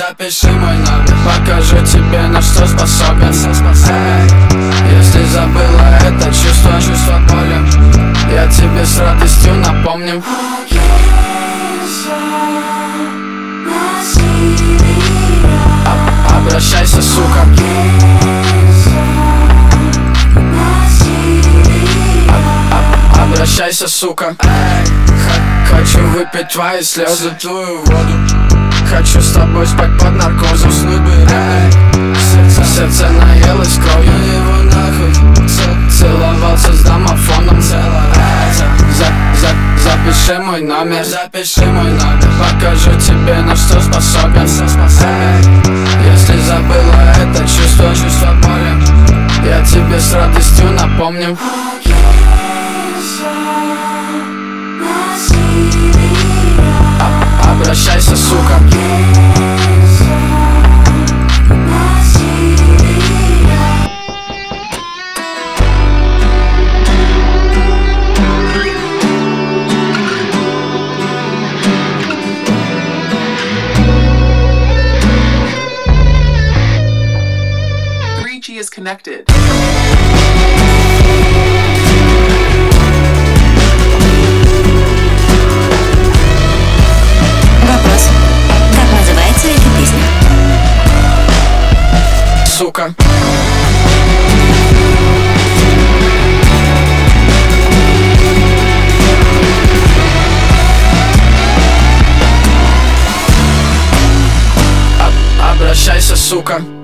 запиши мой номер, покажу тебе, на что способен. Если забыла это чувство боли, я тебе с радостью напомню. Обращайся, сука. Обращайся, сука. Хочу выпить твои слезы, твою воду. Хочу с тобой спать под наркозом, уснуть бы рядом. Сердце наелось кровью, его нахуй. Целовался с домофоном запиши мой номер, покажу тебе, на что способен. Если забыла это чувство боли, я тебе с радостью напомню. Обращайся, сука. Is connected. Вопрос. Как называется эта песня? Сука. Обращайся, сука.